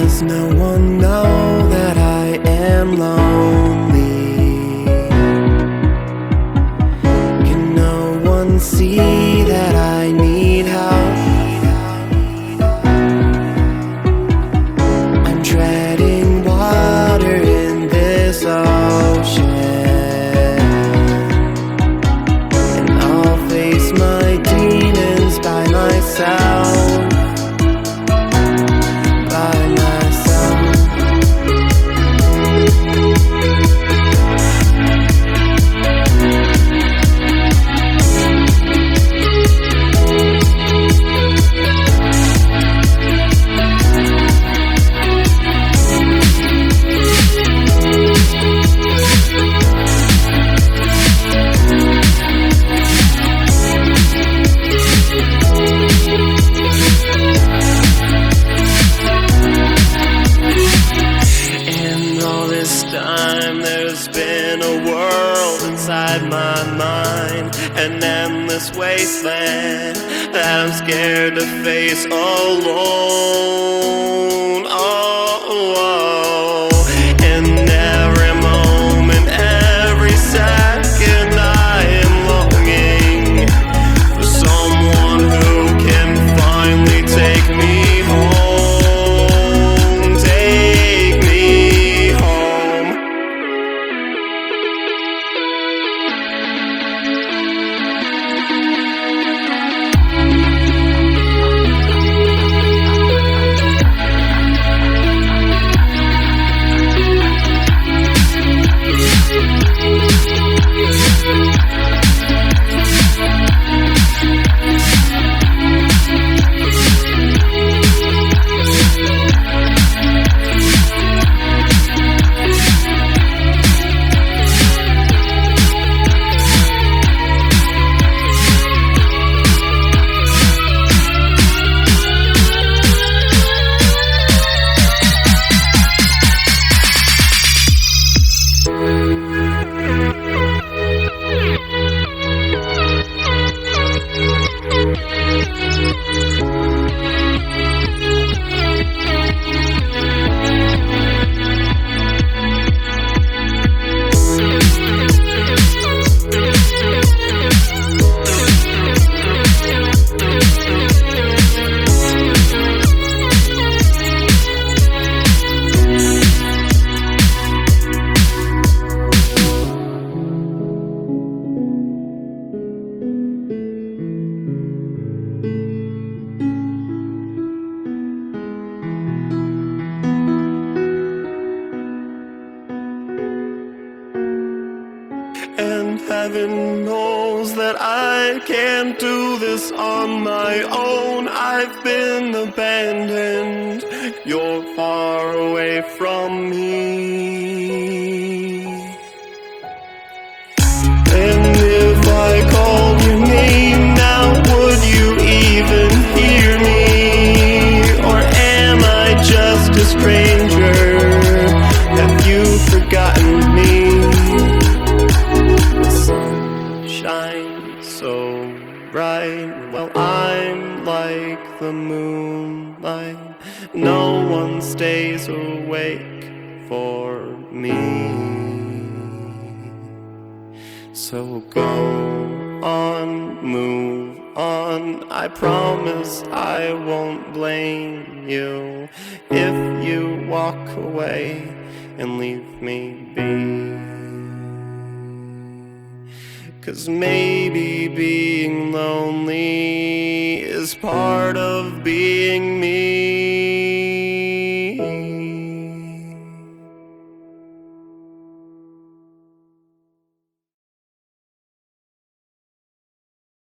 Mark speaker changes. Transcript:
Speaker 1: Does no one know that I am lonely? Can no one see that I need help? I'm treading water in this ocean, and I'll face my demons by myself. There's been a world inside my mind, an endless wasteland that I'm scared to face alone. Oh, and every moment, every second, I am longing for someone who can finally take me home. And heaven knows that I can't do this on my own. I've been abandoned. You're far away from me. And if I called your name now, would you even hear me? Or am I just a stranger? Have you forgotten me? Shine so bright, well, I'm like the moonlight. No one stays awake for me. So go on, move on. I promise I won't blame you if you walk away and leave me be. 'Cause maybe being lonely is part of being